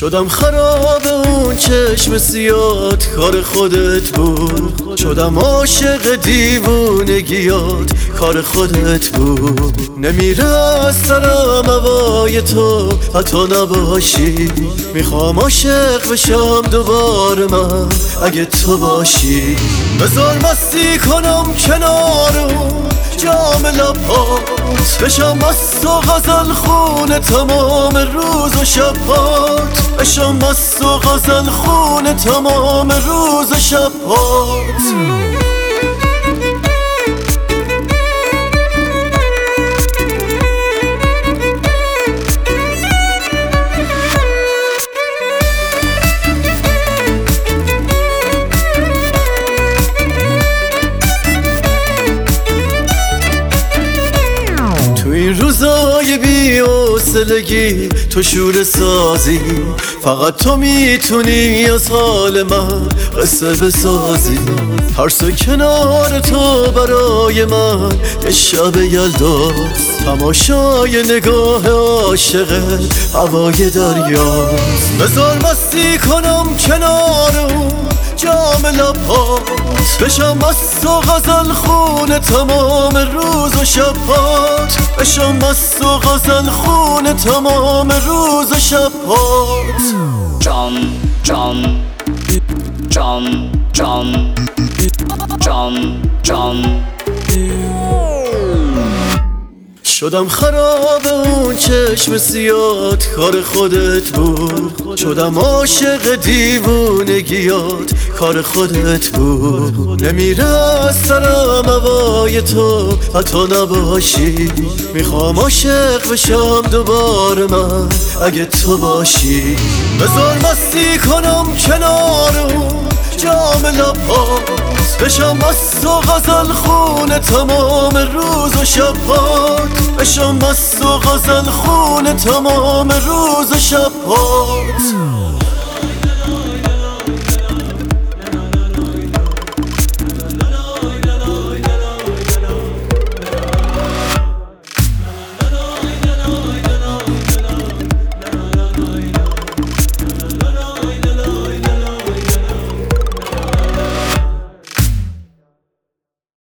شدم خراب اون چشم سیاد، کار خودت بود. شدم عاشق دیوونگیات، کار خودت بود. نمیره از سرم هوای تو حتی نباشی. میخوام عاشق بشم دوباره من اگه تو باشی. بذار مستی کنم کنارم جام لبات، بشم مست و غزل خون تمام روز و شبات. بشم مست و غزل خون تمام روز و شبات. این روزای بی‌حوصلگی تو شور سازی، فقط تو میتونی از حال من قصه بسازی. هر سه کنار تو برای من یه شب یلداست، تماشای نگاه عاشق هوای دریاست. بذار مستی کنم کنارم جام لبات، بشم مست و غزل خون تمام روز و شبات. بشم مست و غزل خون تمام روز و شبات. جان جان جان جان جان جان. شدم خراب اون چشم سیاد، کار خودت بود. شدم عاشق دیوونگیات، کار خودت بود. نمیره از سرم هوای تو حتی نباشی. میخوام عاشق بشم دوباره من اگه تو باشی. بذار مستی کنم کنارم جام لبات، بشم مست و غزل خون تمام روز و شبات. بشم مست و غزل خون تمام روز و شبات.